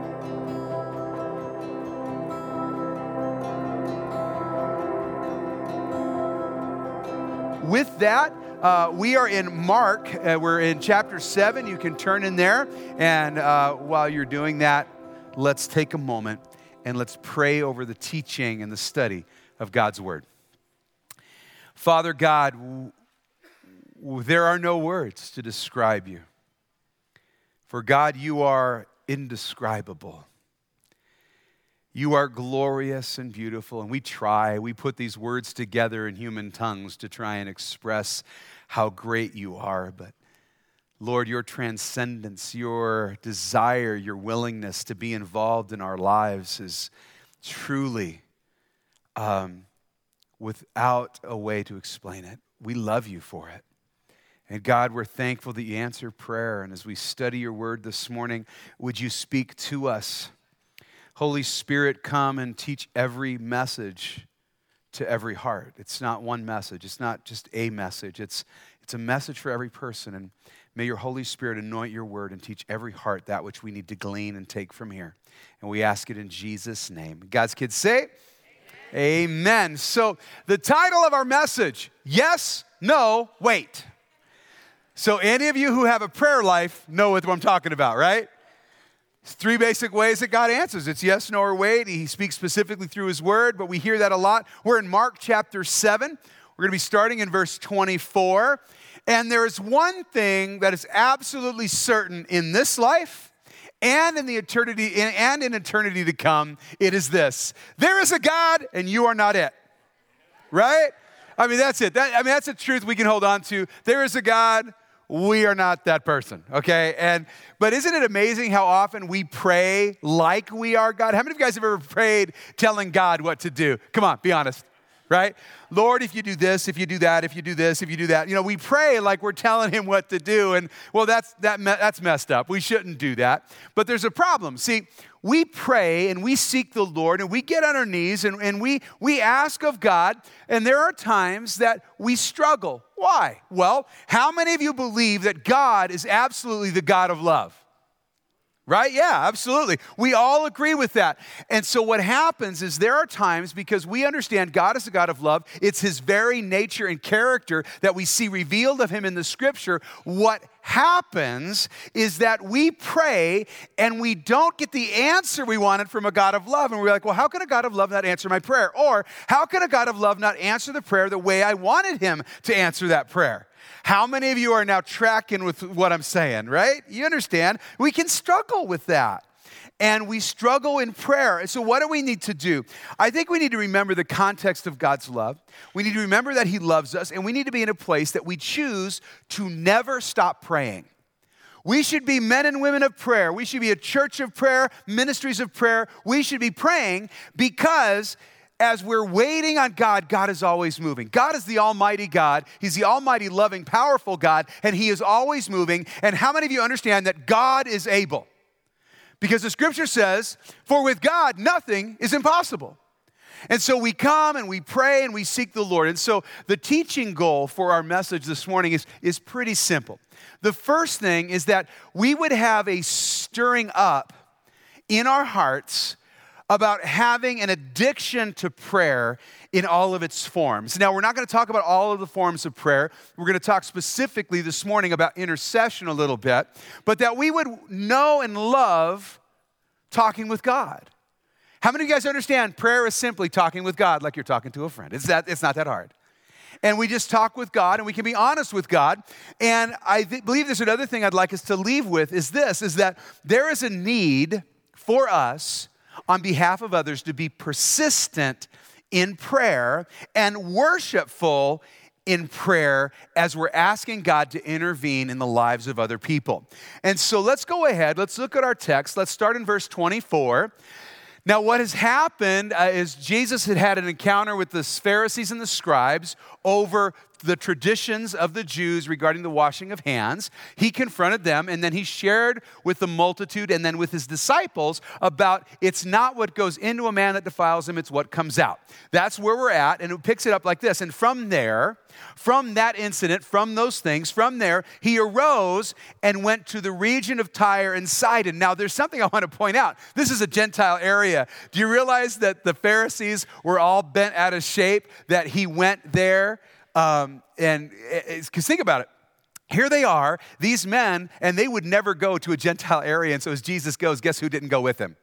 With that, we are in Mark. We're in chapter 7. You can turn in there. And while you're doing that, let's take a moment and let's pray over the teaching and the study of God's Word. Father God, there are no words to describe you. For God, you are indescribable. You are glorious and beautiful, and we put these words together in human tongues to try and express how great you are. But Lord, your transcendence, your desire, your willingness to be involved in our lives is truly without a way to explain it. We love you for it. And God, we're thankful that you answer prayer. And as we study your word this morning, would you speak to us? Holy Spirit, come and teach every message to every heart. It's not one message. It's not just a message. It's a message for every person. And may your Holy Spirit anoint your word and teach every heart that which we need to glean and take from here. And we ask it in Jesus' name. God's kids say, Amen. So the title of our message, Yes, No, Wait. So any of you who have a prayer life know what I'm talking about, right? Three basic ways that God answers. It's yes, no, or wait. He speaks specifically through his word, but we hear that a lot. We're in Mark chapter 7. We're going to be starting in verse 24. And there is one thing that is absolutely certain in this life and in eternity to come. It is this: there is a God and you are not it. Right? I mean, that's it. That's a truth we can hold on to. There is a God. We are not that person, okay? But isn't it amazing how often we pray like we are God? How many of you guys have ever prayed telling God what to do? Come on, be honest, right? Lord, if you do this, if you do that, if you do this, if you do that. You know, we pray like we're telling him what to do, and well, that's messed up. We shouldn't do that. But there's a problem. See, we pray and we seek the Lord and we get on our knees and we ask of God, and there are times that we struggle. Why? Well, how many of you believe that God is absolutely the God of love? Right? Yeah, absolutely. We all agree with that. And so what happens is there are times, because we understand God is a God of love, it's his very nature and character that we see revealed of him in the scripture. What happens is that we pray and we don't get the answer we wanted from a God of love. And we're like, well, how can a God of love not answer my prayer? Or how can a God of love not answer the prayer the way I wanted him to answer that prayer? How many of you are now tracking with what I'm saying, right? You understand? We can struggle with that. And we struggle in prayer. And so what do we need to do? I think we need to remember the context of God's love. We need to remember that he loves us. And we need to be in a place that we choose to never stop praying. We should be men and women of prayer. We should be a church of prayer, ministries of prayer. We should be praying because as we're waiting on God, God is always moving. God is the almighty God. He's the almighty, loving, powerful God, and he is always moving. And how many of you understand that God is able? Because the scripture says, for with God, nothing is impossible. And so we come and we pray and we seek the Lord. And so the teaching goal for our message this morning is pretty simple. The first thing is that we would have a stirring up in our hearts about having an addiction to prayer in all of its forms. Now, we're not going to talk about all of the forms of prayer. We're going to talk specifically this morning about intercession a little bit, but that we would know and love talking with God. How many of you guys understand prayer is simply talking with God like you're talking to a friend? It's not that hard. And we just talk with God and we can be honest with God. And I believe there's another thing I'd like us to leave with is that there is a need for us on behalf of others to be persistent in prayer and worshipful in prayer as we're asking God to intervene in the lives of other people. And so let's go ahead. Let's look at our text. Let's start in verse 24. Now, what has happened is Jesus had an encounter with the Pharisees and the scribes over the traditions of the Jews regarding the washing of hands. He confronted them, and then he shared with the multitude and then with his disciples about it's not what goes into a man that defiles him, it's what comes out. That's where we're at, and it picks it up like this. And from there, from that incident, from those things, from there, he arose and went to the region of Tyre and Sidon. Now, there's something I want to point out. This is a Gentile area. Do you realize that the Pharisees were all bent out of shape, that he went there? Because think about it. Here they are, these men, and they would never go to a Gentile area. And so as Jesus goes, guess who didn't go with him?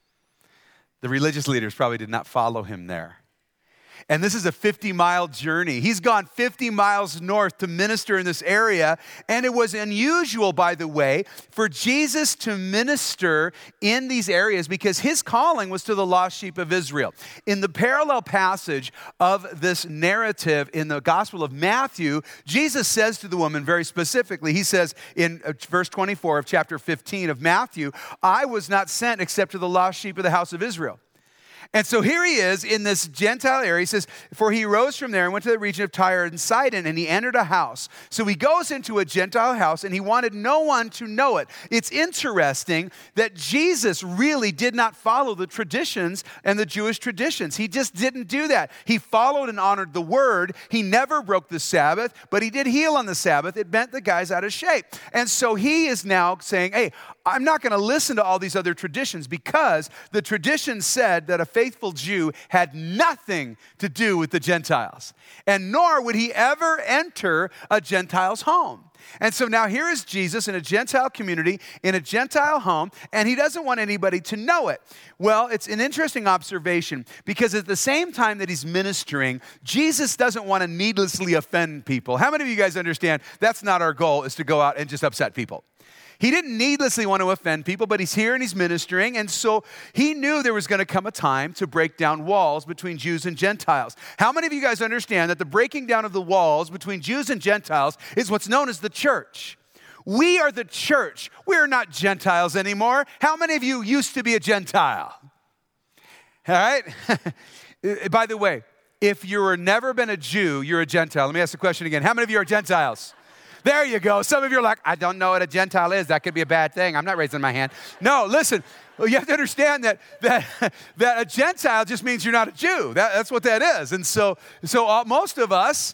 The religious leaders probably did not follow him there. And this is a 50-mile journey. He's gone 50 miles north to minister in this area. And it was unusual, by the way, for Jesus to minister in these areas because his calling was to the lost sheep of Israel. In the parallel passage of this narrative in the Gospel of Matthew, Jesus says to the woman very specifically, he says in verse 24 of chapter 15 of Matthew, I was not sent except to the lost sheep of the house of Israel. And so here he is in this Gentile area. He says, for he rose from there and went to the region of Tyre and Sidon, and he entered a house. So he goes into a Gentile house, and he wanted no one to know it. It's interesting that Jesus really did not follow the traditions and the Jewish traditions. He just didn't do that. He followed and honored the word. He never broke the Sabbath, but he did heal on the Sabbath. It bent the guys out of shape. And so he is now saying, hey, I'm not going to listen to all these other traditions because the tradition said that a faithful Jew had nothing to do with the Gentiles, and nor would he ever enter a Gentile's home. And so now here is Jesus in a Gentile community, in a Gentile home, and he doesn't want anybody to know it. Well, it's an interesting observation because at the same time that he's ministering, Jesus doesn't want to needlessly offend people. How many of you guys understand that's not our goal, is to go out and just upset people? He didn't needlessly want to offend people, but he's here and he's ministering. And so he knew there was going to come a time to break down walls between Jews and Gentiles. How many of you guys understand that the breaking down of the walls between Jews and Gentiles is what's known as the church? We are the church. We're not Gentiles anymore. How many of you used to be a Gentile? All right? By the way, if you've never been a Jew, you're a Gentile. Let me ask the question again. How many of you are Gentiles? There you go. Some of you are like, I don't know what a Gentile is. That could be a bad thing. I'm not raising my hand. No, listen. You have to understand that a Gentile just means you're not a Jew. That's what that is. And so most of us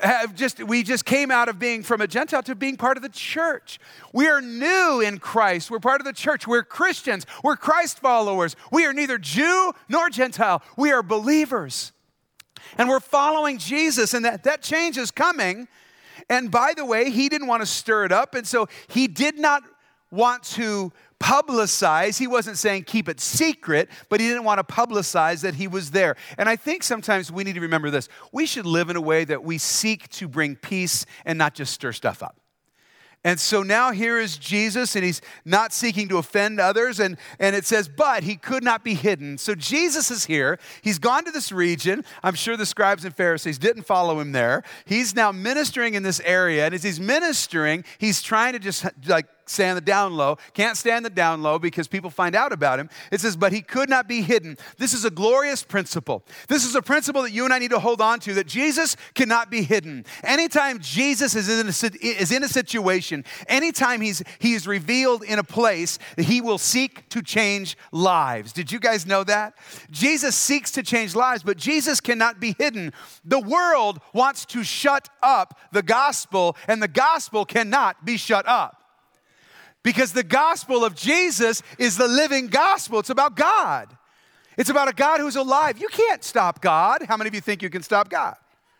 we just came out of being from a Gentile to being part of the church. We are new in Christ. We're part of the church. We're Christians. We're Christ followers. We are neither Jew nor Gentile. We are believers. And we're following Jesus, and that change is coming. And by the way, he didn't want to stir it up, and so he did not want to publicize. He wasn't saying keep it secret, but he didn't want to publicize that he was there. And I think sometimes we need to remember this. We should live in a way that we seek to bring peace and not just stir stuff up. And so now here is Jesus, and he's not seeking to offend others. And it says, but he could not be hidden. So Jesus is here. He's gone to this region. I'm sure the scribes and Pharisees didn't follow him there. He's now ministering in this area. And as he's ministering, he's trying to just stay on the down low. Can't stay on the down low because people find out about him. It says, but he could not be hidden. This is a glorious principle. This is a principle that you and I need to hold on to, that Jesus cannot be hidden. Anytime Jesus is in a situation, anytime he's revealed in a place, he will seek to change lives. Did you guys know that? Jesus seeks to change lives, but Jesus cannot be hidden. The world wants to shut up the gospel, and the gospel cannot be shut up. Because the gospel of Jesus is the living gospel. It's about God. It's about a God who's alive. You can't stop God. How many of you think you can stop God?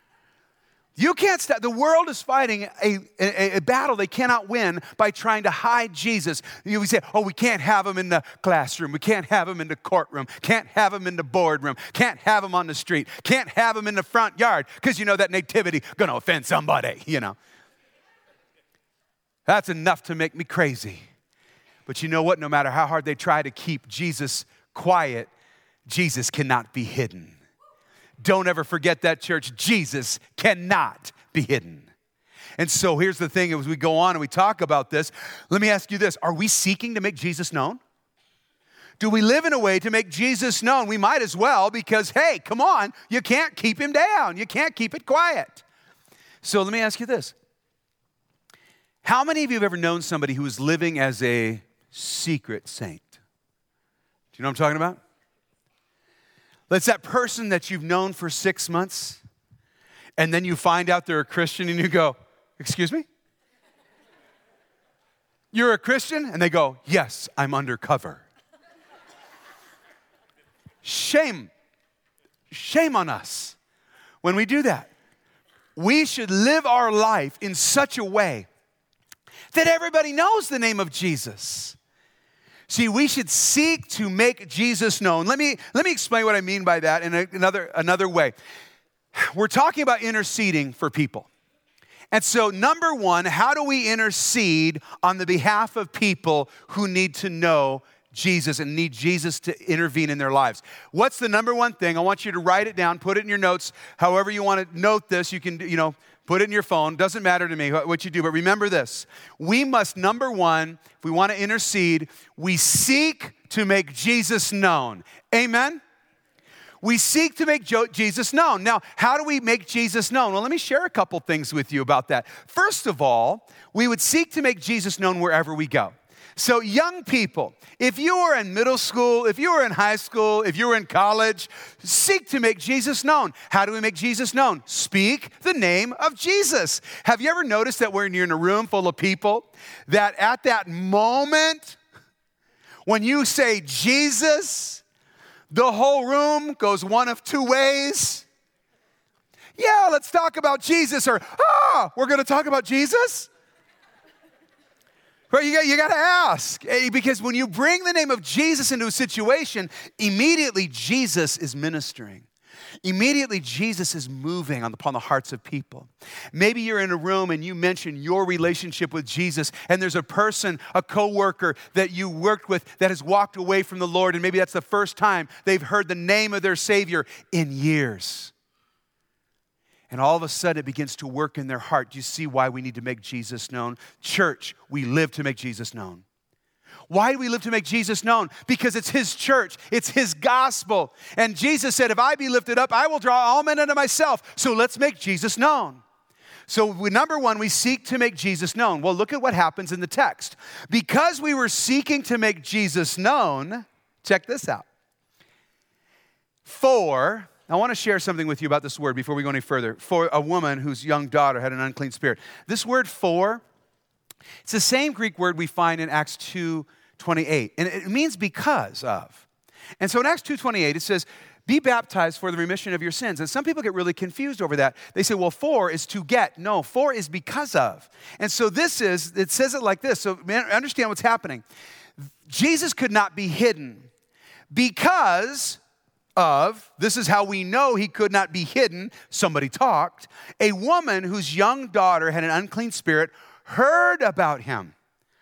You can't stop. The world is fighting a battle they cannot win by trying to hide Jesus. We say, oh, we can't have him in the classroom. We can't have him in the courtroom. Can't have him in the boardroom. Can't have him on the street. Can't have him in the front yard because that nativity going to offend somebody, That's enough to make me crazy. But you know what? No matter how hard they try to keep Jesus quiet, Jesus cannot be hidden. Don't ever forget that, church. Jesus cannot be hidden. And so here's the thing, as we go on and we talk about this, let me ask you this. Are we seeking to make Jesus known? Do we live in a way to make Jesus known? We might as well, because, hey, come on, you can't keep him down. You can't keep it quiet. So let me ask you this. How many of you have ever known somebody who is living as a secret saint? Do you know what I'm talking about? That's that person that you've known for 6 months, and then you find out they're a Christian, and you go, excuse me? You're a Christian? And they go, yes, I'm undercover. Shame. Shame on us when we do that. We should live our life in such a way that everybody knows the name of Jesus. See, we should seek to make Jesus known. Let me explain what I mean by that in another way. We're talking about interceding for people. And so, number one, how do we intercede on the behalf of people who need to know Jesus and need Jesus to intervene in their lives? What's the number one thing? I want you to write it down, put it in your notes. However you want to note this, you can, put it in your phone. Doesn't matter to me what you do, but remember this. We must, number one, if we want to intercede, we seek to make Jesus known. Amen? We seek to make Jesus known. Now, how do we make Jesus known? Well, let me share a couple things with you about that. First of all, we would seek to make Jesus known wherever we go. So young people, if you are in middle school, if you are in high school, if you're in college, seek to make Jesus known. How do we make Jesus known? Speak the name of Jesus. Have you ever noticed that when you're in a room full of people, that at that moment, when you say Jesus, the whole room goes one of two ways? Yeah, let's talk about Jesus, or, we're going to talk about Jesus? Right, you got to ask, because when you bring the name of Jesus into a situation, immediately Jesus is ministering. Immediately Jesus is moving upon the hearts of people. Maybe you're in a room and you mention your relationship with Jesus, and there's a person, a coworker that you worked with that has walked away from the Lord, and maybe that's the first time they've heard the name of their Savior in years. And all of a sudden, it begins to work in their heart. Do you see why we need to make Jesus known? Church, we live to make Jesus known. Why do we live to make Jesus known? Because it's His church. It's His gospel. And Jesus said, if I be lifted up, I will draw all men unto myself. So let's make Jesus known. So number one, we seek to make Jesus known. Well, look at what happens in the text. Because we were seeking to make Jesus known, check this out. I want to share something with you about this word before we go any further. For a woman whose young daughter had an unclean spirit. This word for, it's the same Greek word we find in Acts 2:28. And it means because of. And so in Acts 2:28, it says, be baptized for the remission of your sins. And some people get really confused over that. They say, well, for is to get. No, for is because of. And so it says it like this. So understand what's happening. Jesus could not be hidden because of, this is how we know He could not be hidden, somebody talked, a woman whose young daughter had an unclean spirit heard about Him.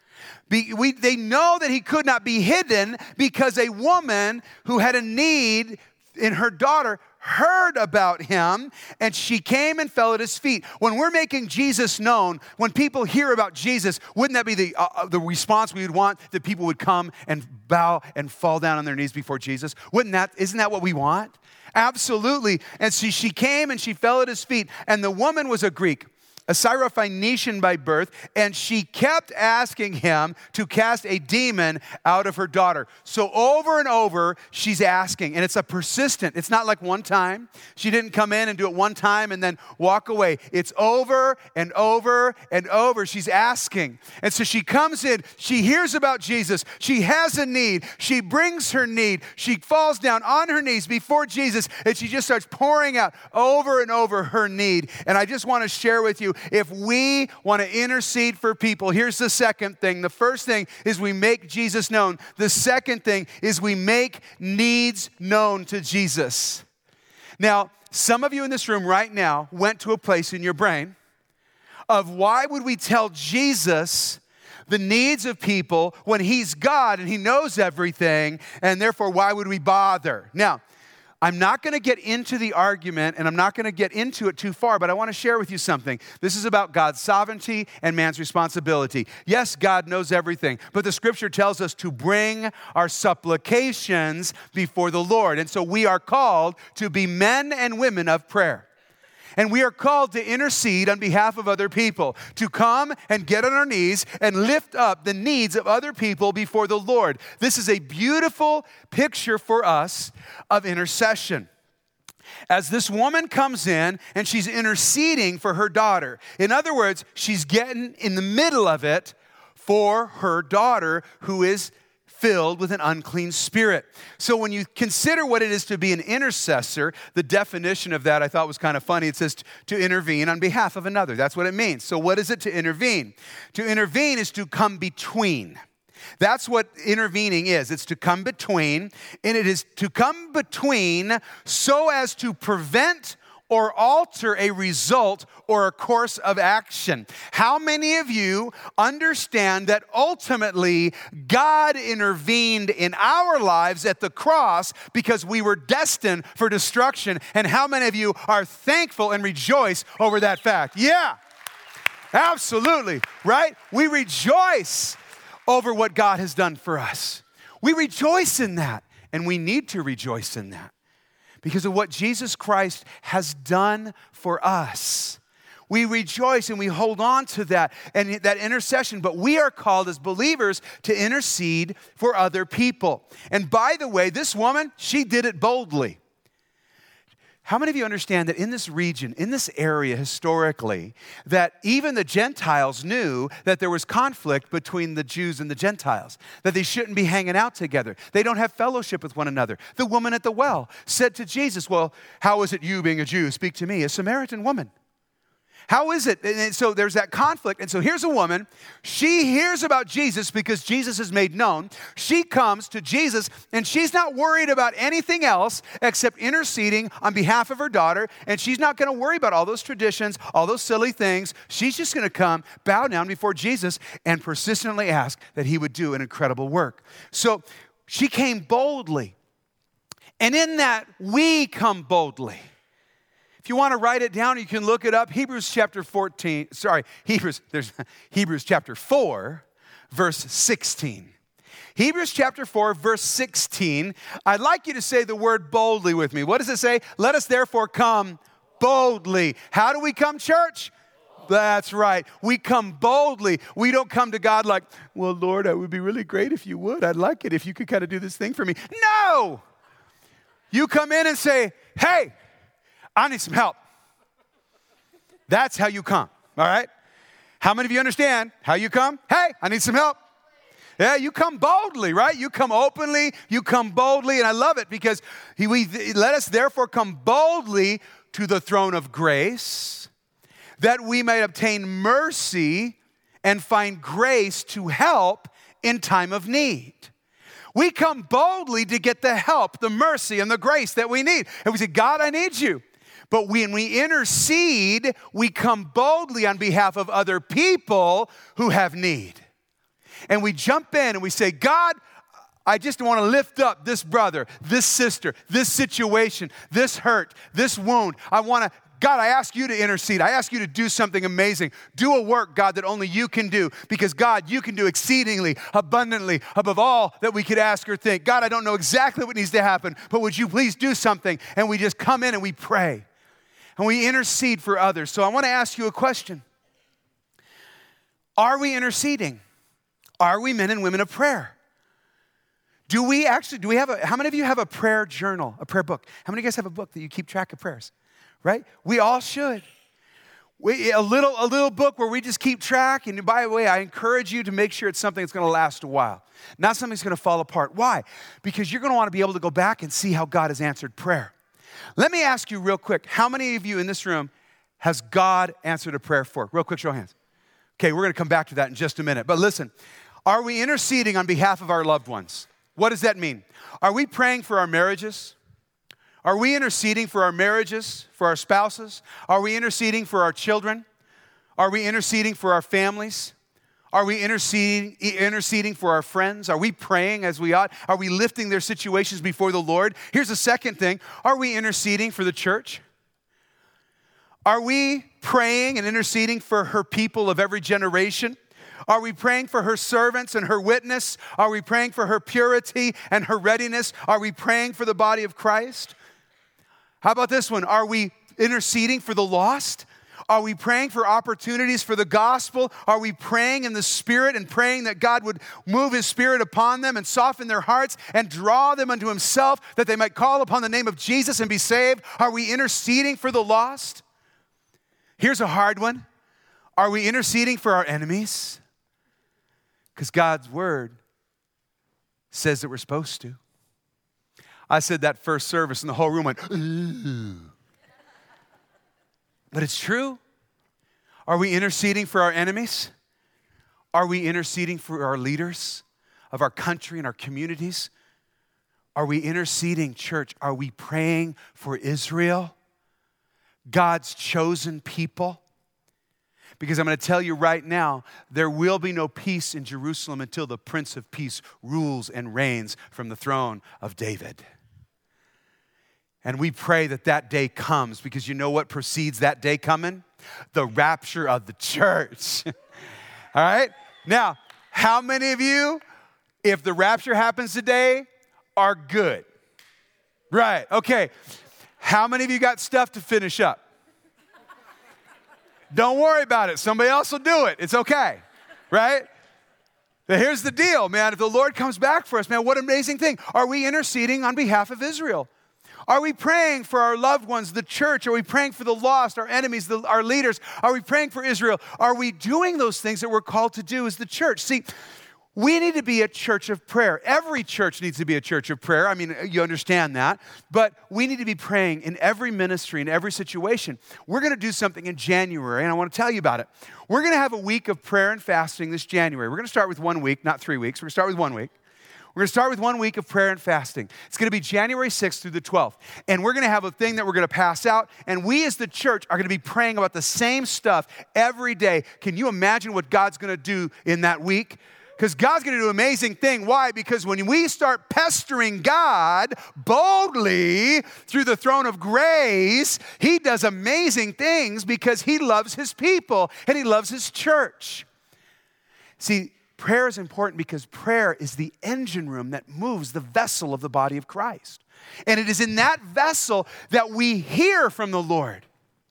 They know that He could not be hidden because a woman who had a need in her daughter heard about Him, and she came and fell at His feet. When we're making Jesus known, when people hear about Jesus, wouldn't that be the response we would want? That people would come and bow and fall down on their knees before Jesus? Isn't that what we want? Absolutely. And so she came and she fell at His feet, and the woman was a Greek, a Syrophoenician by birth, and she kept asking Him to cast a demon out of her daughter. So over and over, she's asking, and it's it's not like one time. She didn't come in and do it one time and then walk away. It's over and over and over. She's asking. And so she comes in, she hears about Jesus, she has a need, she brings her need, she falls down on her knees before Jesus, and she just starts pouring out over and over her need. And I just want to share with you, if we want to intercede for people, here's the second thing. The first thing is we make Jesus known. The second thing is we make needs known to Jesus. Now, some of you in this room right now went to a place in your brain of why would we tell Jesus the needs of people when He's God and He knows everything, and therefore why would we bother? Now, I'm not going to get into the argument, and I'm not going to get into it too far, but I want to share with you something. This is about God's sovereignty and man's responsibility. Yes, God knows everything, but the Scripture tells us to bring our supplications before the Lord. And so we are called to be men and women of prayer. And we are called to intercede on behalf of other people, to come and get on our knees and lift up the needs of other people before the Lord. This is a beautiful picture for us of intercession. As this woman comes in and she's interceding for her daughter. In other words, she's getting in the middle of it for her daughter who is filled with an unclean spirit. So when you consider what it is to be an intercessor, the definition of that I thought was kind of funny. It says to intervene on behalf of another. That's what it means. So what is it to intervene? To intervene is to come between. That's what intervening is. It's to come between, and it is to come between so as to prevent or alter a result or a course of action. How many of you understand that ultimately God intervened in our lives at the cross because we were destined for destruction? And how many of you are thankful and rejoice over that fact? Yeah, absolutely, right? We rejoice over what God has done for us. We rejoice in that, and we need to rejoice in that because of what Jesus Christ has done for us. We rejoice and we hold on to that and that intercession, but we are called as believers to intercede for other people. And by the way, this woman, she did it boldly. How many of you understand that in this region, in this area historically, that even the Gentiles knew that there was conflict between the Jews and the Gentiles, that they shouldn't be hanging out together. They don't have fellowship with one another. The woman at the well said to Jesus, well, how is it you being a Jew speak to me, a Samaritan woman? How is it? And so there's that conflict. And so here's a woman. She hears about Jesus because Jesus is made known. She comes to Jesus, and she's not worried about anything else except interceding on behalf of her daughter. And she's not going to worry about all those traditions, all those silly things. She's just going to come, bow down before Jesus, and persistently ask that he would do an incredible work. So she came boldly. And in that, we come boldly. If you want to write it down, you can look it up. Hebrews chapter 4, verse 16. Hebrews chapter 4, verse 16. I'd like you to say the word boldly with me. What does it say? Let us therefore come boldly. How do we come, church? That's right. We come boldly. We don't come to God like, well, Lord, it would be really great if you would. I'd like it if you could kind of do this thing for me. No! You come in and say, hey, I need some help. That's how you come, all right? How many of you understand how you come? Hey, I need some help. Yeah, you come boldly, right? You come openly, you come boldly, and I love it because let us therefore come boldly to the throne of grace that we may obtain mercy and find grace to help in time of need. We come boldly to get the help, the mercy, and the grace that we need. And we say, God, I need you. But when we intercede, we come boldly on behalf of other people who have need. And we jump in and we say, God, I just want to lift up this brother, this sister, this situation, this hurt, this wound. God, I ask you to intercede. I ask you to do something amazing. Do a work, God, that only you can do. Because, God, you can do exceedingly, abundantly, above all that we could ask or think. God, I don't know exactly what needs to happen, but would you please do something? And we just come in and we pray. And we intercede for others. So I want to ask you a question. Are we interceding? Are we men and women of prayer? How many of you have a prayer journal, a prayer book? How many of you guys have a book that you keep track of prayers? Right? We all should. A little book where we just keep track. And by the way, I encourage you to make sure it's something that's going to last a while. Not something that's going to fall apart. Why? Because you're going to want to be able to go back and see how God has answered prayer. Let me ask you real quick, how many of you in this room has God answered a prayer for? Real quick, show of hands. Okay, we're going to come back to that in just a minute. But listen, are we interceding on behalf of our loved ones? What does that mean? Are we praying for our marriages? Are we interceding for our marriages, for our spouses? Are we interceding for our children? Are we interceding for our families? Are we interceding for our friends? Are we praying as we ought? Are we lifting their situations before the Lord? Here's the second thing. Are we interceding for the church? Are we praying and interceding for her people of every generation? Are we praying for her servants and her witness? Are we praying for her purity and her readiness? Are we praying for the body of Christ? How about this one? Are we interceding for the lost? Are we praying for opportunities for the gospel? Are we praying in the Spirit and praying that God would move His Spirit upon them and soften their hearts and draw them unto Himself, that they might call upon the name of Jesus and be saved? Are we interceding for the lost? Here's a hard one. Are we interceding for our enemies? Because God's word says that we're supposed to. I said that first service and the whole room went, ooh. But it's true. Are we interceding for our enemies? Are we interceding for our leaders of our country and our communities? Are we interceding, church? Are we praying for Israel, God's chosen people? Because I'm going to tell you right now, there will be no peace in Jerusalem until the Prince of Peace rules and reigns from the throne of David. And we pray that that day comes, because you know what precedes that day coming? The rapture of the church. All right? Now, how many of you, if the rapture happens today, are good? Right, okay. How many of you got stuff to finish up? Don't worry about it. Somebody else will do it. It's okay, right? But here's the deal, man. If the Lord comes back for us, man, what an amazing thing. Are we interceding on behalf of Israel? Are we praying for our loved ones, the church? Are we praying for the lost, our enemies, our leaders? Are we praying for Israel? Are we doing those things that we're called to do as the church? See, we need to be a church of prayer. Every church needs to be a church of prayer. I mean, you understand that. But we need to be praying in every ministry, in every situation. We're going to do something in January, and I want to tell you about it. We're going to have a week of prayer and fasting this January. We're going to start with 1 week, not 3 weeks. We're going to start with 1 week. We're going to start with 1 week of prayer and fasting. It's going to be January 6th through the 12th. And we're going to have a thing that we're going to pass out. And we as the church are going to be praying about the same stuff every day. Can you imagine what God's going to do in that week? Because God's going to do an amazing thing. Why? Because when we start pestering God boldly through the throne of grace, He does amazing things because He loves His people and He loves His church. See, prayer is important because prayer is the engine room that moves the vessel of the body of Christ. And it is in that vessel that we hear from the Lord.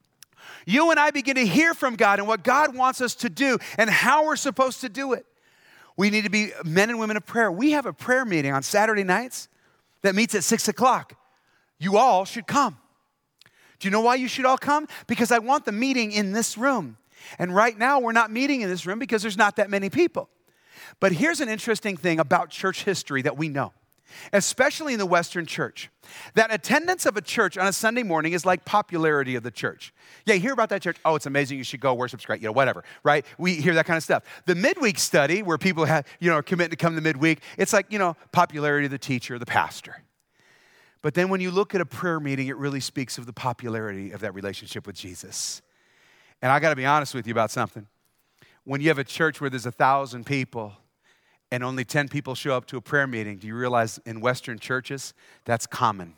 You and I begin to hear from God and what God wants us to do and how we're supposed to do it. We need to be men and women of prayer. We have a prayer meeting on Saturday nights that meets at 6 o'clock. You all should come. Do you know why you should all come? Because I want the meeting in this room. And right now, we're not meeting in this room because there's not that many people. But here's an interesting thing about church history that we know, especially in the Western church, that attendance of a church on a Sunday morning is like popularity of the church. Yeah, you hear about that church. Oh, it's amazing. You should go. Worship's great. Whatever, right? We hear that kind of stuff. The midweek study where people are committed to come to midweek, it's like, popularity of the teacher, the pastor. But then when you look at a prayer meeting, it really speaks of the popularity of that relationship with Jesus. And I got to be honest with you about something. When you have a church where there's 1,000 people and only 10 people show up to a prayer meeting, do you realize in Western churches, that's common?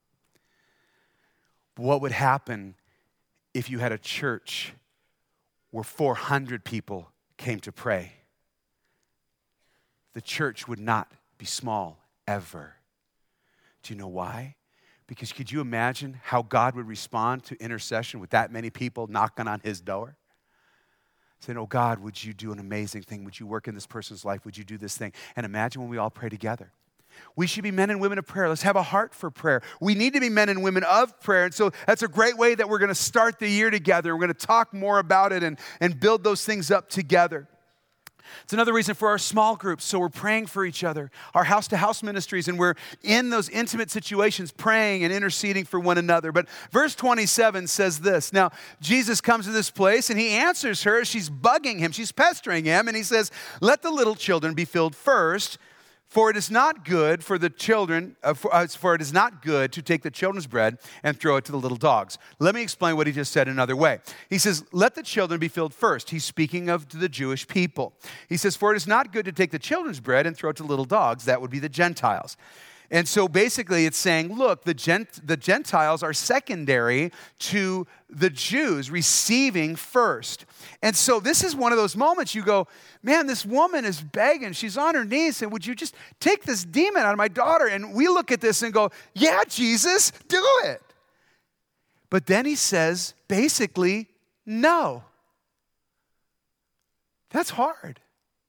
What would happen if you had a church where 400 people came to pray? The church would not be small ever. Do you know why? Because could you imagine how God would respond to intercession with that many people knocking on His door? Saying, oh God, would you do an amazing thing? Would you work in this person's life? Would you do this thing? And imagine when we all pray together. We should be men and women of prayer. Let's have a heart for prayer. We need to be men and women of prayer. And so that's a great way that we're going to start the year together. We're going to talk more about it and build those things up together. It's another reason for our small groups. So we're praying for each other, our house-to-house ministries, and we're in those intimate situations praying and interceding for one another. But verse 27 says this. Now, Jesus comes to this place and He answers her. She's bugging Him. She's pestering Him. And He says, let the little children be filled first, for it is not good for it is not good to take the children's bread and throw it to the little dogs. Let me explain what He just said another way. He says, let the children be filled first. He's speaking of the Jewish people. He says, for it is not good to take the children's bread and throw it to little dogs. That would be the Gentiles. And so basically it's saying, look, the Gentiles are secondary to the Jews receiving first. And so this is one of those moments you go, man, this woman is begging. She's on her knees and would you just take this demon out of my daughter? And we look at this and go, yeah, Jesus, do it. But then he says, basically, no. That's hard.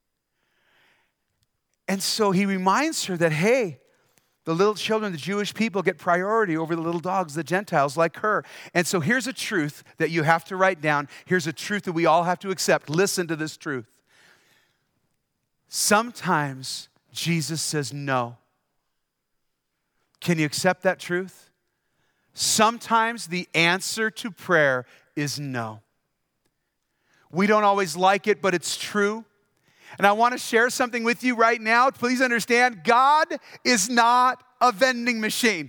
And so he reminds her that, hey, the little children, the Jewish people, get priority over the little dogs, the Gentiles like her. And so here's a truth that you have to write down. Here's a truth that we all have to accept. Listen to this truth. Sometimes Jesus says no. Can you accept that truth? Sometimes the answer to prayer is no. We don't always like it, but it's true. And I want to share something with you right now. Please understand, God is not a vending machine.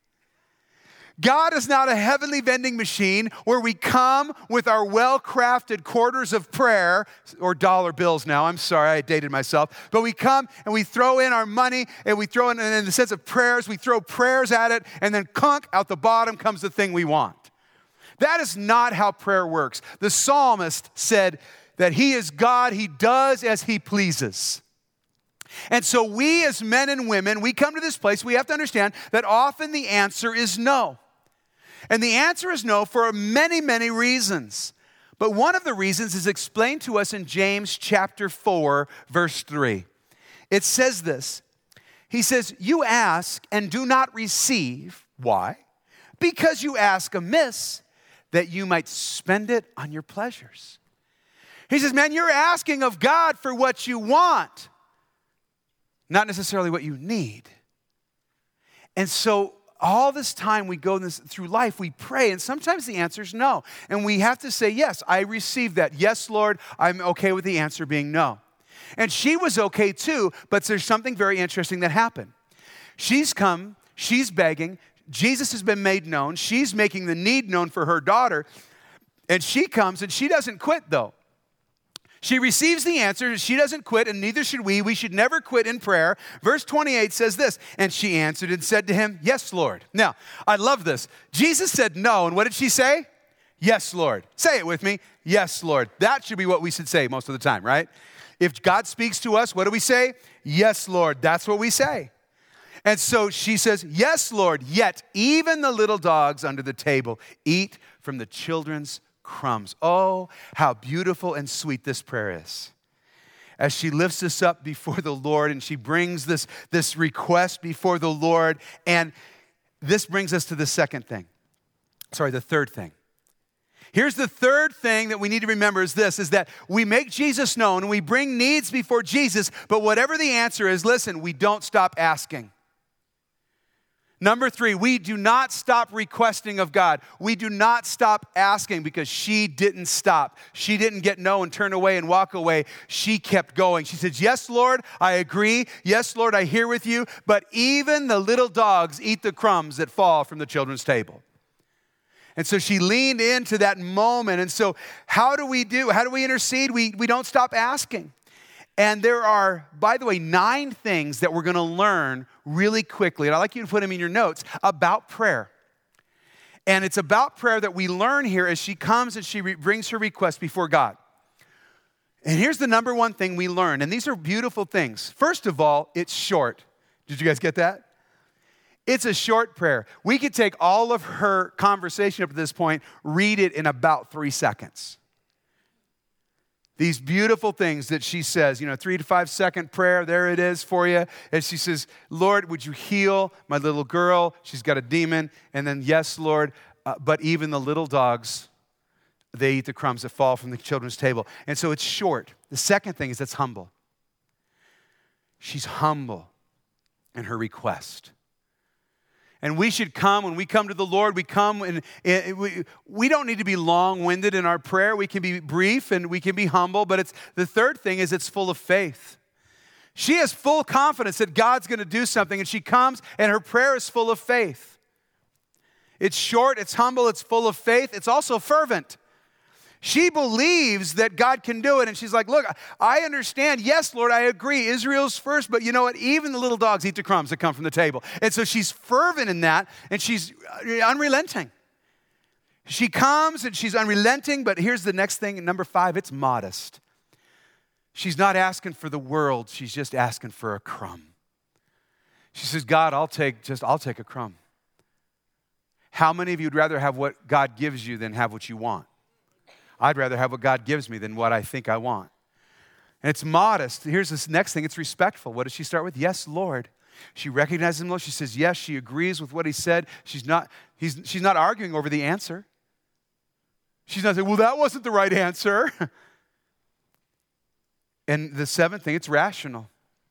God is not a heavenly vending machine where we come with our well-crafted quarters of prayer, or dollar bills now, I'm sorry, I dated myself. But we come and we throw in our money and we throw in the sense of prayers, we throw prayers at it, and then clunk, out the bottom comes the thing we want. That is not how prayer works. The psalmist said that he is God, he does as he pleases. And so we as men and women, we come to this place, we have to understand that often the answer is no. And the answer is no for many, many reasons. But one of the reasons is explained to us in James chapter 4, verse 3. It says this. He says, you ask and do not receive. Why? Because you ask amiss, that you might spend it on your pleasures. He says, man, you're asking of God for what you want, not necessarily what you need. And so all this time we go through life, we pray, and sometimes the answer is no. And we have to say, yes, I receive that. Yes, Lord, I'm okay with the answer being no. And she was okay too, but there's something very interesting that happened. She's come, she's begging, Jesus has been made known, she's making the need known for her daughter, and she comes and she doesn't quit though. She receives the answer, she doesn't quit, and neither should we. We should never quit in prayer. Verse 28 says this, and she answered and said to him, yes, Lord. Now, I love this. Jesus said no, and what did she say? Yes, Lord. Say it with me. Yes, Lord. That should be what we should say most of the time, right? If God speaks to us, what do we say? Yes, Lord. That's what we say. And so she says, yes, Lord, yet even the little dogs under the table eat from the children's crumbs. Oh, how beautiful and sweet this prayer is. As she lifts this up before the Lord and she brings this request before the Lord. And this brings us to the third thing. Here's the third thing that we need to remember is that we make Jesus known and we bring needs before Jesus, but whatever the answer is, listen, we don't stop asking. Number 3, we do not stop requesting of God. We do not stop asking because she didn't stop. She didn't get no and turn away and walk away. She kept going. She said, yes, Lord, I agree. Yes, Lord, I hear with you. But even the little dogs eat the crumbs that fall from the children's table. And so she leaned into that moment. And so how do we intercede? We don't stop asking. And there are, by the way, 9 things that we're going to learn really quickly, and I'd like you to put them in your notes, about prayer. And it's about prayer that we learn here as she comes and she brings her request before God. And here's the number one thing we learn, and these are beautiful things. First of all, it's short. Did you guys get that? It's a short prayer. We could take all of her conversation up to this point, read it in about 3 seconds. These beautiful things that she says, 3 to 5 second prayer, there it is for you. And she says, Lord, would you heal my little girl? She's got a demon. And then, yes, Lord, but even the little dogs, they eat the crumbs that fall from the children's table. And so it's short. The second thing is that's humble. She's humble in her request. And we should come, when we come to the Lord, we come and we don't need to be long-winded in our prayer. We can be brief and we can be humble, but the third thing is it's full of faith. She has full confidence that God's going to do something, and she comes and her prayer is full of faith. It's short, it's humble, it's full of faith. It's also fervent. She believes that God can do it, and she's like, look, I understand. Yes, Lord, I agree. Israel's first, but you know what? Even the little dogs eat the crumbs that come from the table. And so she's fervent in that, and she's unrelenting. She comes, and she's unrelenting, but here's the next thing, number 5, it's modest. She's not asking for the world. She's just asking for a crumb. She says, God, I'll take a crumb. How many of you would rather have what God gives you than have what you want? I'd rather have what God gives me than what I think I want. And it's modest. Here's this next thing. It's respectful. What does she start with? Yes, Lord. She recognizes him, Lord. She says yes. She agrees with what he said. She's not arguing over the answer. She's not saying, well, that wasn't the right answer. And the seventh thing, it's rational.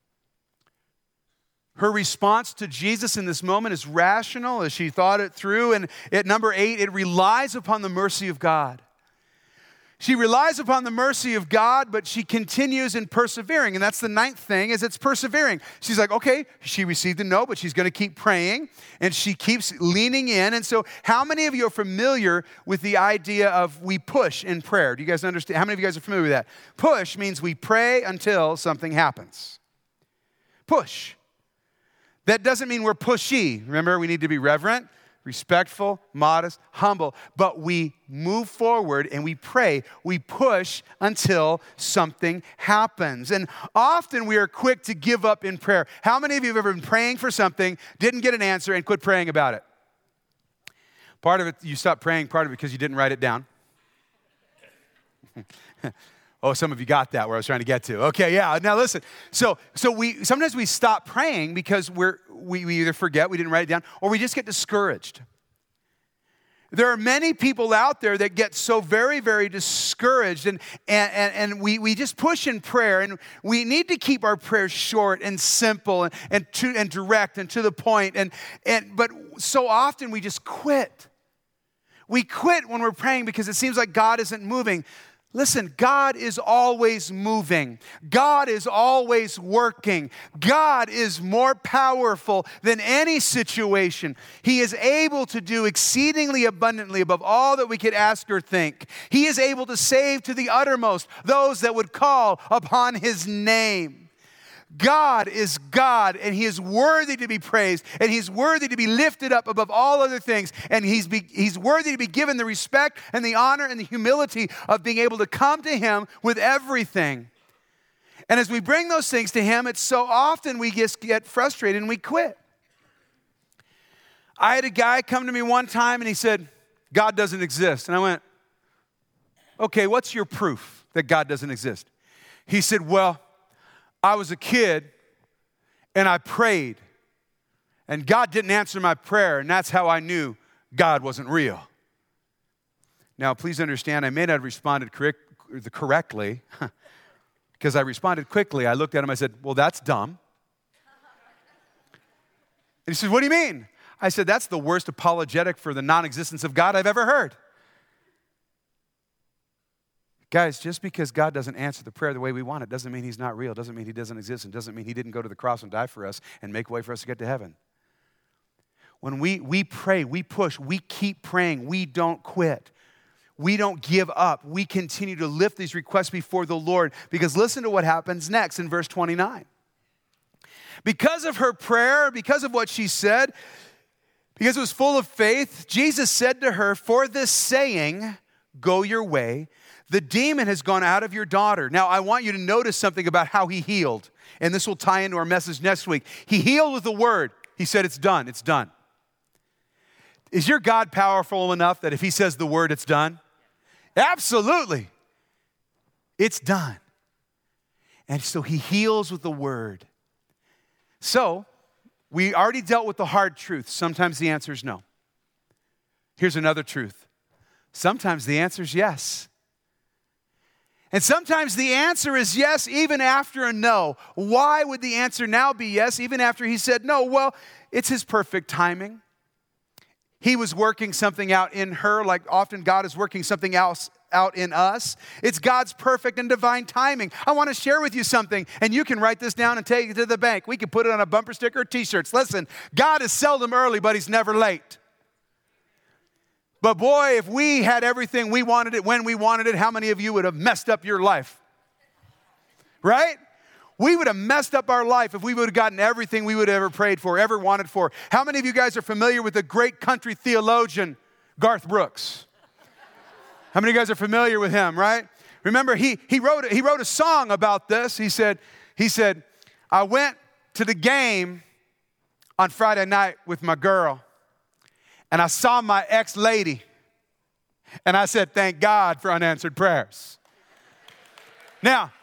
Her response to Jesus in this moment is rational as she thought it through. And at number 8, it relies upon the mercy of God. She relies upon the mercy of God, but she continues in persevering. And that's the 9th thing, is it's persevering. She's like, okay, she received a no, but she's going to keep praying. And she keeps leaning in. And so how many of you are familiar with the idea of we push in prayer? Do you guys understand? How many of you guys are familiar with that? Push means we pray until something happens. Push. That doesn't mean we're pushy. Remember, we need to be reverent, respectful, modest, humble, but we move forward and we pray. We push until something happens. And often we are quick to give up in prayer. How many of you have ever been praying for something, didn't get an answer, and quit praying about it? Part of it, you stopped praying, part of it because you didn't write it down. Oh, some of you got that where I was trying to get to. Okay, yeah. Now listen. So we sometimes we stop praying because we either forget, we didn't write it down, or we just get discouraged. There are many people out there that get so very, very discouraged, and we just push in prayer, and we need to keep our prayers short and simple and direct and to the point. But so often we just quit. We quit when we're praying because it seems like God isn't moving. Listen, God is always moving. God is always working. God is more powerful than any situation. He is able to do exceedingly abundantly above all that we could ask or think. He is able to save to the uttermost those that would call upon His name. God is God, and He is worthy to be praised, and He's worthy to be lifted up above all other things, and He's worthy to be given the respect and the honor and the humility of being able to come to Him with everything. And as we bring those things to Him, it's so often we just get frustrated and we quit. I had a guy come to me one time and he said, God doesn't exist. And I went, okay, what's your proof that God doesn't exist? He said, well, I was a kid, and I prayed, and God didn't answer my prayer, and that's how I knew God wasn't real. Now, please understand, I may not have responded correctly, because I responded quickly. I looked at him, I said, well, that's dumb. And he said, what do you mean? I said, that's the worst apologetic for the non-existence of God I've ever heard. Guys, just because God doesn't answer the prayer the way we want it doesn't mean He's not real, doesn't mean He doesn't exist, and doesn't mean He didn't go to the cross and die for us and make a way for us to get to heaven. When we pray, we push, we keep praying, we don't quit. We don't give up. We continue to lift these requests before the Lord, because listen to what happens next in verse 29. Because of her prayer, because of what she said, because it was full of faith, Jesus said to her, for this saying, go your way, the demon has gone out of your daughter. Now, I want you to notice something about how He healed. And this will tie into our message next week. He healed with the word. He said, it's done, it's done. Is your God powerful enough that if He says the word, it's done? Absolutely. It's done. And so He heals with the word. So, we already dealt with the hard truth. Sometimes the answer is no. Here's another truth. Sometimes the answer is yes. And sometimes the answer is yes, even after a no. Why would the answer now be yes, even after He said no? Well, it's His perfect timing. He was working something out in her, like often God is working something else out in us. It's God's perfect and divine timing. I want to share with you something, and you can write this down and take it to the bank. We can put it on a bumper sticker or t-shirts. Listen, God is seldom early, but He's never late. But boy, if we had everything we wanted it when we wanted it, how many of you would have messed up your life? Right? We would have messed up our life if we would have gotten everything we would have ever prayed for, ever wanted for. How many of you guys are familiar with the great country theologian, Garth Brooks? How many of you guys are familiar with him, right? Remember, he wrote a song about this. He said, I went to the game on Friday night with my girl. and I saw my ex-lady, and I said, thank God for unanswered prayers. Now,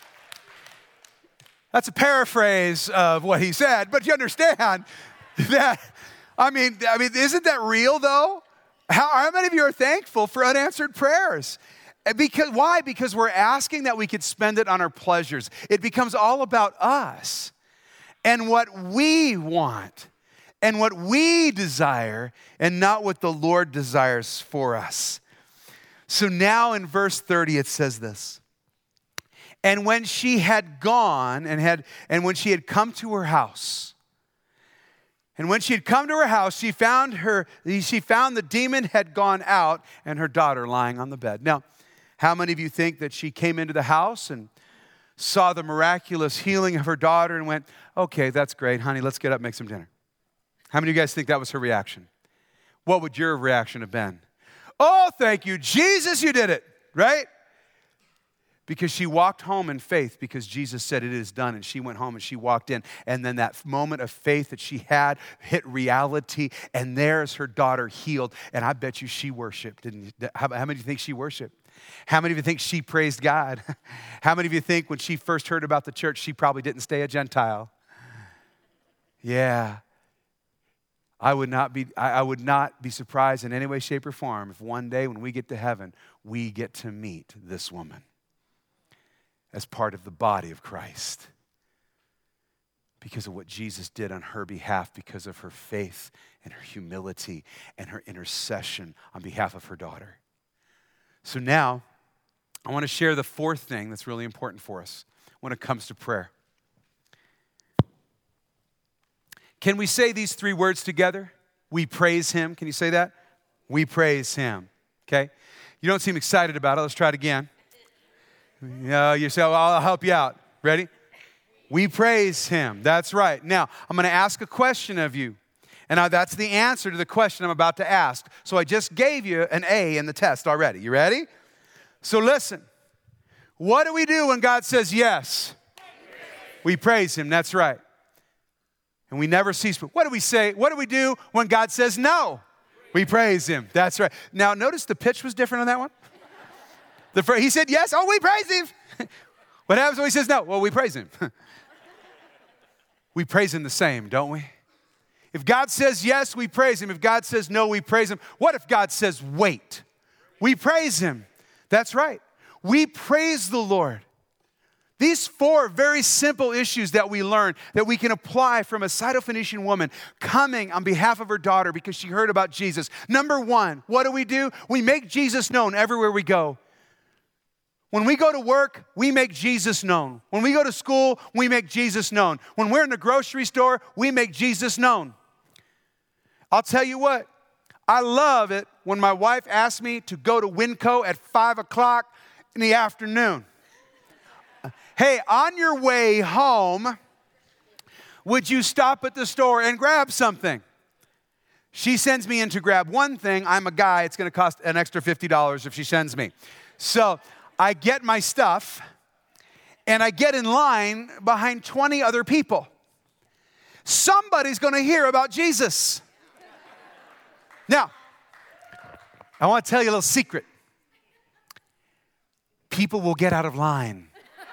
that's a paraphrase of what he said, but you understand that, I mean, isn't that real though? How many of you are thankful for unanswered prayers? Why? Because we're asking that we could spend it on our pleasures. It becomes all about us and what we want and what we desire and not what the Lord desires for us. So now in verse 30 it says this. And when she had gone and when she had come to her house, she found the demon had gone out and her daughter lying on the bed. Now, how many of you think that she came into the house and saw the miraculous healing of her daughter and went, okay, that's great, honey, let's get up and make some dinner? How many of you guys think that was her reaction? What would your reaction have been? Oh, thank you, Jesus, you did it, right? Because she walked home in faith because Jesus said it is done, and she went home and she walked in, and then that moment of faith that she had hit reality, and there's her daughter healed, and I bet you she worshiped, didn't you? How many of you think she worshiped? How many of you think she praised God? How many of you think when she first heard about the church, she probably didn't stay a Gentile? Yeah. I would not be surprised in any way, shape, or form if one day when we get to heaven, we get to meet this woman as part of the body of Christ because of what Jesus did on her behalf, because of her faith and her humility and her intercession on behalf of her daughter. So now, I want to share the fourth thing that's really important for us when it comes to prayer. Can we say these three words together? We praise him. Can you say that? We praise him. Okay? You don't seem excited about it. Let's try it again. You say, well, I'll help you out. Ready? We praise him. That's right. Now, I'm going to ask a question of you. And now that's the answer to the question I'm about to ask. So I just gave you an A in the test already. You ready? So listen. What do we do when God says yes? We praise him. That's right. And we never cease. What do we say? What do we do when God says no? We praise him. That's right. Now, notice the pitch was different on that one. He said yes. Oh, we praise him. What happens when he says no? Well, we praise him. We praise him the same, don't we? If God says yes, we praise him. If God says no, we praise him. What if God says wait? We praise him. That's right. We praise the Lord. These four very simple issues that we learn that we can apply from a Syrophoenician woman coming on behalf of her daughter because she heard about Jesus. Number one, what do? We make Jesus known everywhere we go. When we go to work, we make Jesus known. When we go to school, we make Jesus known. When we're in the grocery store, we make Jesus known. I'll tell you what, I love it when my wife asks me to go to Winco at 5 o'clock in the afternoon. Hey, on your way home, would you stop at the store and grab something? She sends me in to grab one thing. I'm a guy. It's going to cost an extra $50 if she sends me. So I get my stuff, and I get in line behind 20 other people. Somebody's going to hear about Jesus. Now, I want to tell you a little secret. People will get out of line.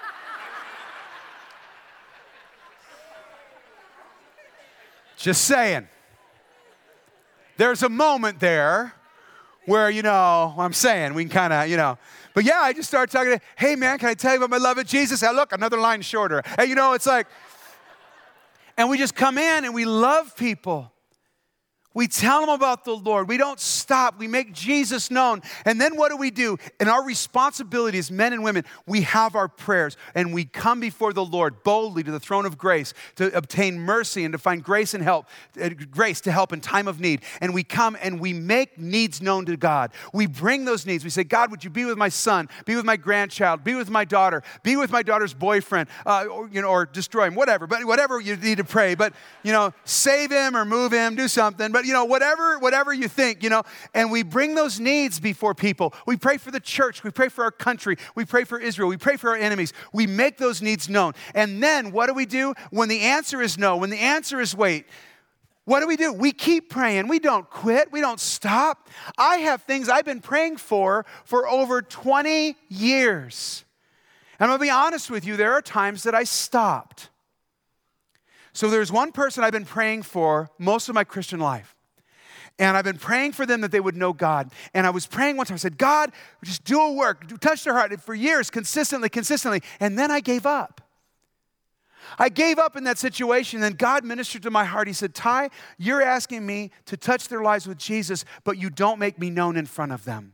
Just saying. There's a moment there where, I'm saying, we can kind of, But yeah, I just started talking to, hey man, can I tell you about my love of Jesus? Hey, look, another line shorter. Hey, it's like, and we just come in and we love people. We tell them about the Lord. We don't stop. We make Jesus known. And then what do? And our responsibility as men and women, we have our prayers and we come before the Lord boldly to the throne of grace to obtain mercy and to find grace and help, grace to help in time of need. And we come and we make needs known to God. We bring those needs. We say, God, would you be with my son, be with my grandchild, be with my daughter, be with my daughter's boyfriend, or destroy him, whatever. But whatever you need to pray. But, save him or move him, do something. But, whatever you think, and we bring those needs before people. We pray for the church. We pray for our country. We pray for Israel. We pray for our enemies. We make those needs known. And then what do? When the answer is no, when the answer is wait, what do? We keep praying. We don't quit. We don't stop. I have things I've been praying for over 20 years. And I'm going to be honest with you, there are times that I stopped. So there's one person I've been praying for most of my Christian life. And I've been praying for them that they would know God. And I was praying one time, I said, God, just do a work, touch their heart for years, consistently. And then I gave up. I gave up in that situation, and God ministered to my heart. He said, Ty, you're asking me to touch their lives with Jesus, but you don't make me known in front of them.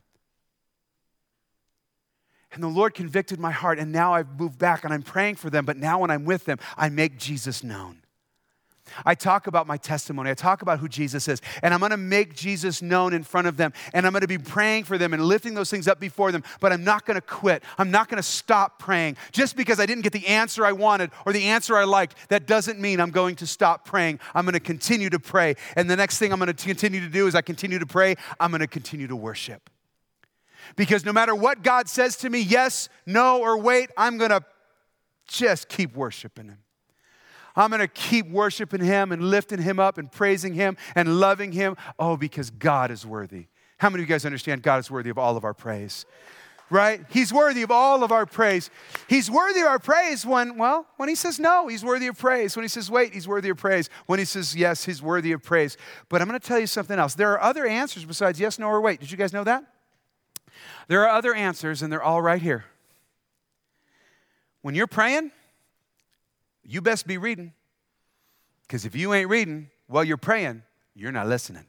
And the Lord convicted my heart, and now I've moved back, and I'm praying for them, but now when I'm with them, I make Jesus known. I talk about my testimony. I talk about who Jesus is. And I'm going to make Jesus known in front of them. And I'm going to be praying for them and lifting those things up before them. But I'm not going to quit. I'm not going to stop praying. Just because I didn't get the answer I wanted or the answer I liked, that doesn't mean I'm going to stop praying. I'm going to continue to pray. And the next thing I'm going to continue to do is I continue to pray. I'm going to continue to worship. Because no matter what God says to me, yes, no, or wait, I'm going to just keep worshiping Him. I'm going to keep worshiping Him and lifting Him up and praising Him and loving Him. Oh, because God is worthy. How many of you guys understand God is worthy of all of our praise? Right? He's worthy of all of our praise. He's worthy of our praise when He says no, He's worthy of praise. When He says wait, He's worthy of praise. When He says yes, He's worthy of praise. But I'm going to tell you something else. There are other answers besides yes, no, or wait. Did you guys know that? There are other answers, and they're all right here. When you're praying, you best be reading. Because if you ain't reading while you're praying, you're not listening.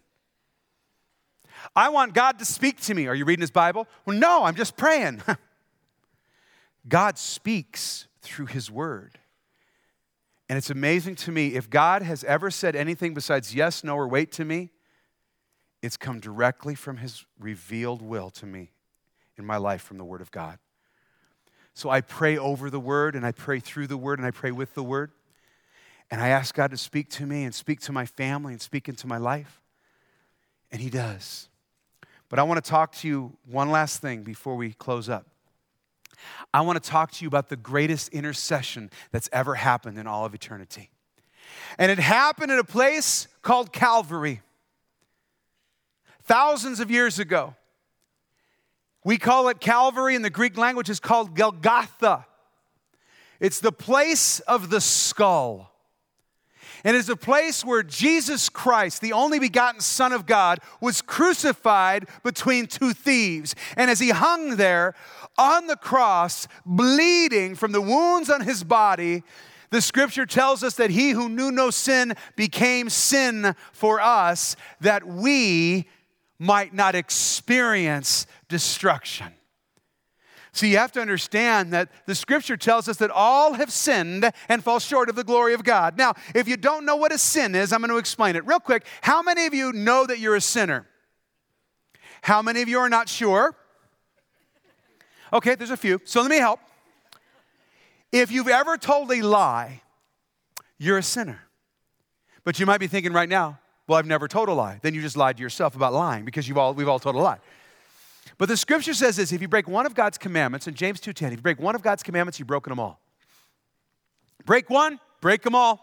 I want God to speak to me. Are you reading His Bible? Well, no, I'm just praying. God speaks through His Word. And it's amazing to me, if God has ever said anything besides yes, no, or wait to me, it's come directly from His revealed will to me in my life from the Word of God. So I pray over the Word, and I pray through the Word, and I pray with the Word. And I ask God to speak to me and speak to my family and speak into my life. And He does. But I want to talk to you one last thing before we close up. I want to talk to you about the greatest intercession that's ever happened in all of eternity. And it happened in a place called Calvary. Thousands of years ago. We call it Calvary. In the Greek language, it's called Golgotha. It's the place of the skull. And it's a place where Jesus Christ, the only begotten Son of God, was crucified between two thieves. And as He hung there on the cross, bleeding from the wounds on His body, the Scripture tells us that He who knew no sin became sin for us, that we might not experience destruction. So you have to understand that the Scripture tells us that all have sinned and fall short of the glory of God. Now, if you don't know what a sin is, I'm going to explain it real quick. How many of you know that you're a sinner? How many of you are not sure? Okay, there's a few. So let me help. If you've ever told a lie, you're a sinner. But you might be thinking right now, well, I've never told a lie. Then you just lied to yourself about lying because we've all told a lie. But the Scripture says this: if you break one of God's commandments, in James 2:10, if you break one of God's commandments, you've broken them all. Break one, break them all.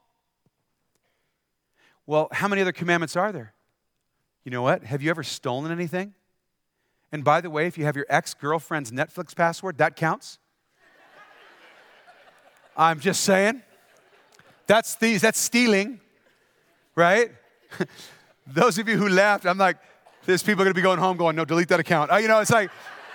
Well, how many other commandments are there? You know what? Have you ever stolen anything? And by the way, if you have your ex-girlfriend's Netflix password, that counts. I'm just saying. That's stealing, right? Those of you who laughed, I'm like, there's people going to be going home going, no, delete that account. It's like,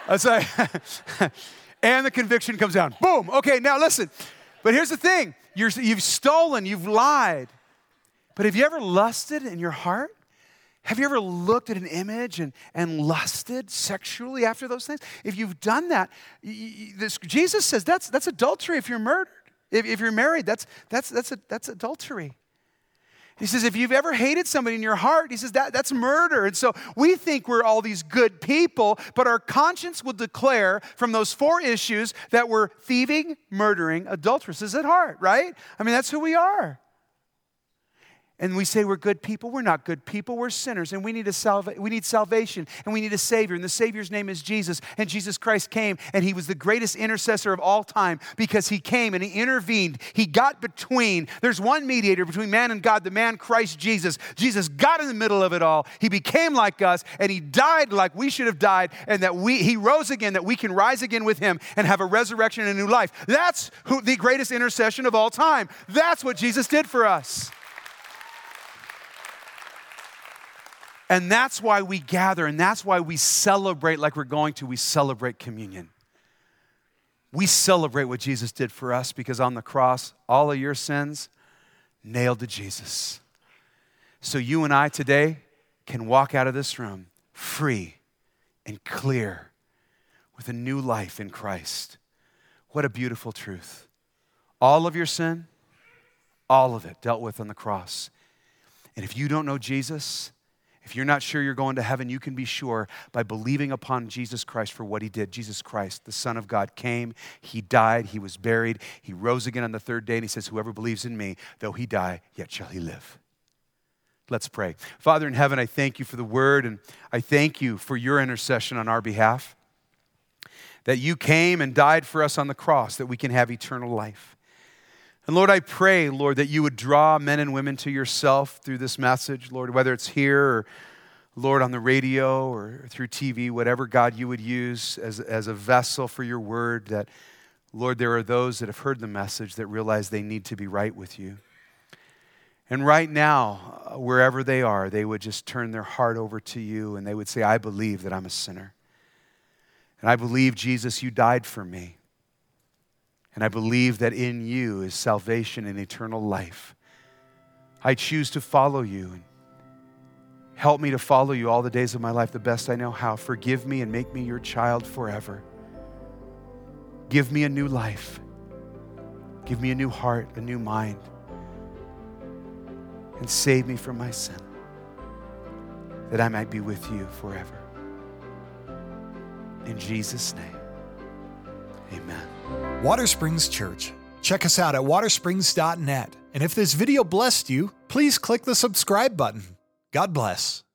and the conviction comes down. Boom. Okay, now listen. But here's the thing. You've stolen, you've lied. But have you ever lusted in your heart? Have you ever looked at an image and lusted sexually after those things? If you've done that, Jesus says that's adultery if you're murdered. If you're married, that's adultery. He says, if you've ever hated somebody in your heart, he says, that's murder. And so we think we're all these good people, but our conscience will declare from those four issues that we're thieving, murdering, adulteresses at heart, right? I mean, that's who we are. And we say we're good people. We're not good people. We're sinners, and we need salvation, and we need a Savior. And the Savior's name is Jesus. And Jesus Christ came, and He was the greatest intercessor of all time because He came and He intervened. He got between. There's one mediator between man and God, the man Christ Jesus. Jesus got in the middle of it all. He became like us, and He died like we should have died, and that He rose again, that we can rise again with Him and have a resurrection and a new life. That's the greatest intercession of all time. That's what Jesus did for us. And that's why we gather, and that's why we celebrate like we're going to. We celebrate communion. We celebrate what Jesus did for us because on the cross, all of your sins nailed to Jesus. So you and I today can walk out of this room free and clear with a new life in Christ. What a beautiful truth. All of your sin, all of it dealt with on the cross. And if you don't know Jesus, if you're not sure you're going to heaven, you can be sure by believing upon Jesus Christ for what He did. Jesus Christ, the Son of God, came, He died, He was buried, He rose again on the third day, and He says, whoever believes in me, though he die, yet shall he live. Let's pray. Father in heaven, I thank You for the word, and I thank You for Your intercession on our behalf, that You came and died for us on the cross, that we can have eternal life. And Lord, I pray, Lord, that You would draw men and women to Yourself through this message, Lord, whether it's here or, Lord, on the radio or through TV, whatever, God, You would use as a vessel for Your word, that, Lord, there are those that have heard the message that realize they need to be right with You. And right now, wherever they are, they would just turn their heart over to You and they would say, I believe that I'm a sinner. And I believe, Jesus, You died for me. And I believe that in You is salvation and eternal life. I choose to follow You. And help me to follow You all the days of my life the best I know how. Forgive me and make me Your child forever. Give me a new life. Give me a new heart, a new mind. And save me from my sin, that I might be with You forever. In Jesus' name, amen. Watersprings Church. Check us out at watersprings.net. And if this video blessed you, please click the subscribe button. God bless.